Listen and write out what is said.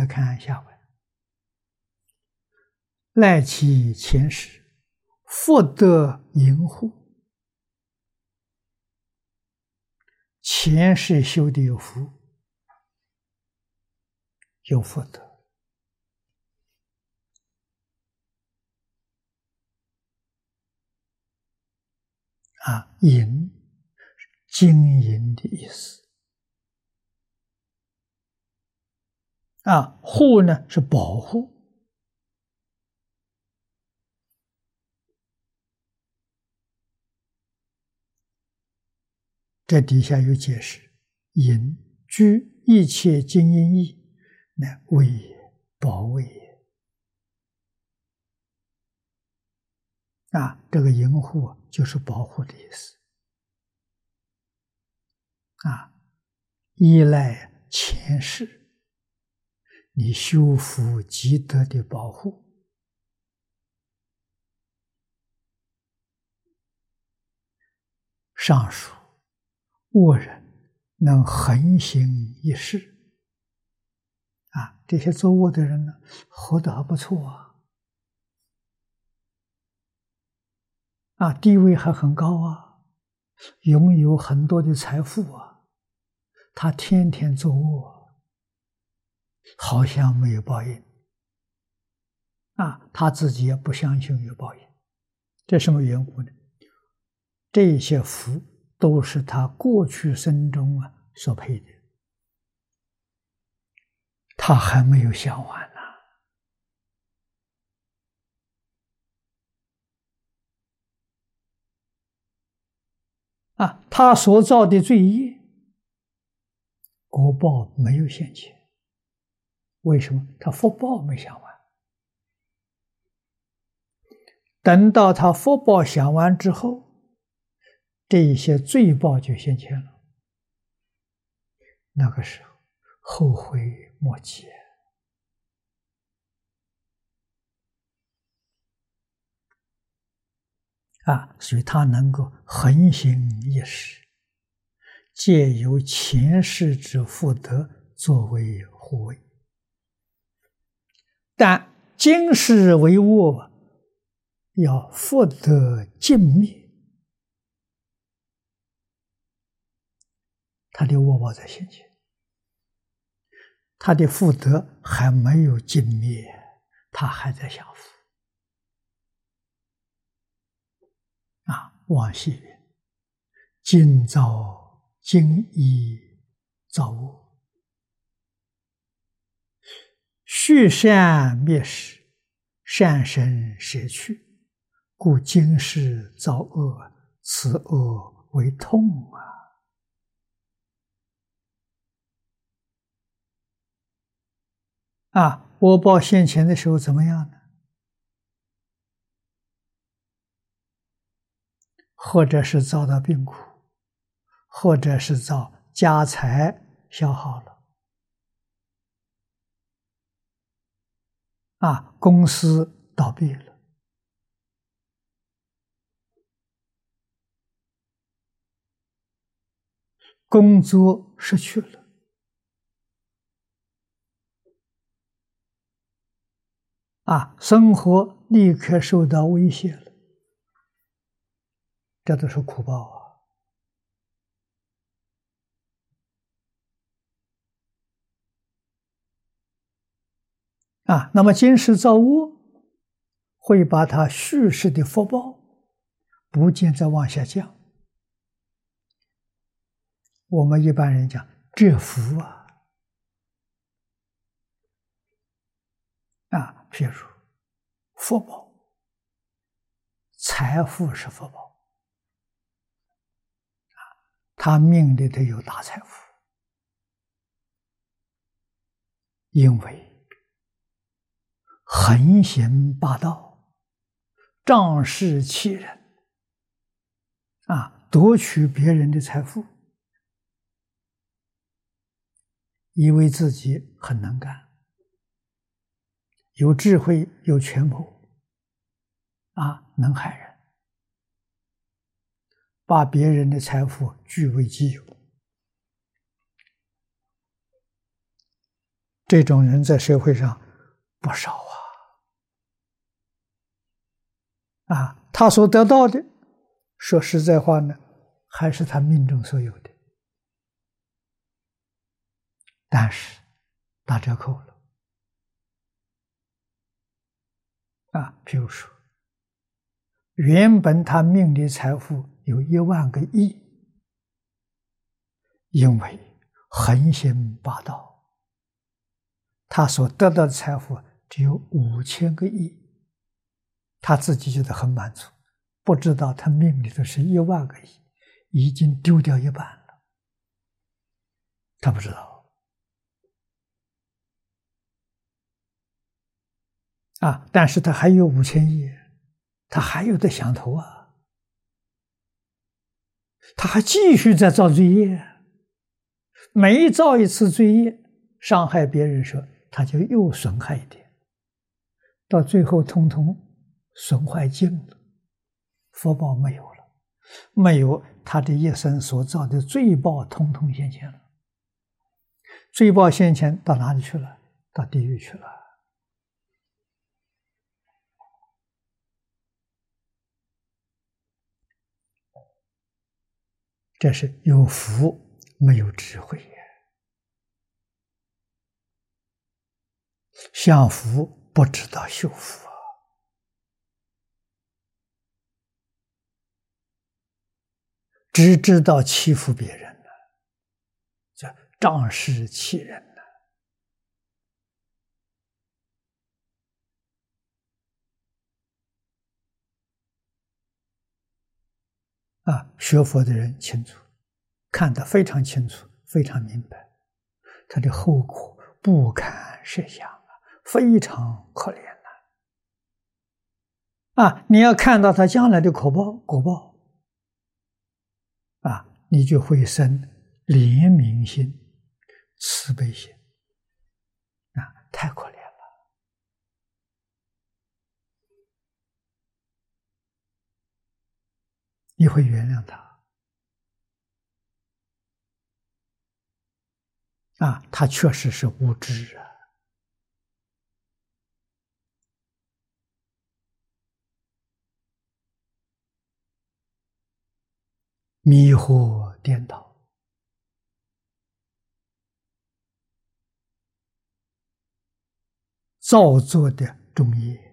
再看下文，赖其前世，福德盈户。前世修的有福，有福德啊，盈，经营的意思啊，护呢是保护。这底下有解释：盈，居一切经营义，乃卫也，保卫也。啊，这个营护就是保护的意思。啊，依赖前世你修福积德的保护。上述恶人能横行一世，啊，这些作恶的人呢，活得还不错啊，啊，地位还很高啊，拥有很多的财富啊，他天天作恶，好像没有报应，啊，他自己也不相信有报应，这什么缘故呢？这些福都是他过去生中所配的，他还没有享完呢。他所造的罪业，果报没有现前，为什么？他福报没享完。等到他福报享完之后，这些罪报就现前了，那个时候后悔莫及所以他能够横行一世，借由前世之福德作为护卫，但今世为恶，要福德尽灭，他的恶报在现前，他的福德还没有尽灭，他还在享福。往昔云：今造今亦造恶，续善灭始，善生舍去，故今世造恶，此恶为痛恶报现前的时候怎么样呢？或者是遭到病苦，或者是遭家财消耗了，公司倒闭了，工作失去了，生活立刻受到威胁了，这都是苦报那么今世造恶，会把他续世的福报不见再往下降。我们一般人讲这福譬如福报，财富是福报，他命里头有大财富，因为横行霸道，仗势欺人，夺取别人的财富，以为自己很能干，有智慧，有权谋，能害人，把别人的财富据为己有， 这种人在社会上不少他所得到的，说实在话呢，还是他命中所有的，但是打折扣了比如说，原本他命里财富有1万个亿，因为横行霸道，他所得到的财富只有5000个亿，他自己觉得很满足，不知道他命里头是1万个亿，已经丢掉一半了，他不知道但是他还有5000亿，他还有的想头他还继续在造罪业，每造一次罪业，伤害别人时，他就又损害一点，到最后通通损坏尽了，福报没有了，没有，他这一生所造的罪报通通现前了，罪报现前到哪里去了？到地狱去了。这是有福没有智慧，享福不知道修福只知道欺负别人叫仗势欺人学佛的人清楚，看得非常清楚，非常明白，他的后果不堪设想非常可怜你要看到他将来的果报你就会生怜悯心、慈悲心太可怜了，你会原谅他确实是无知迷惑颠倒，造作的重业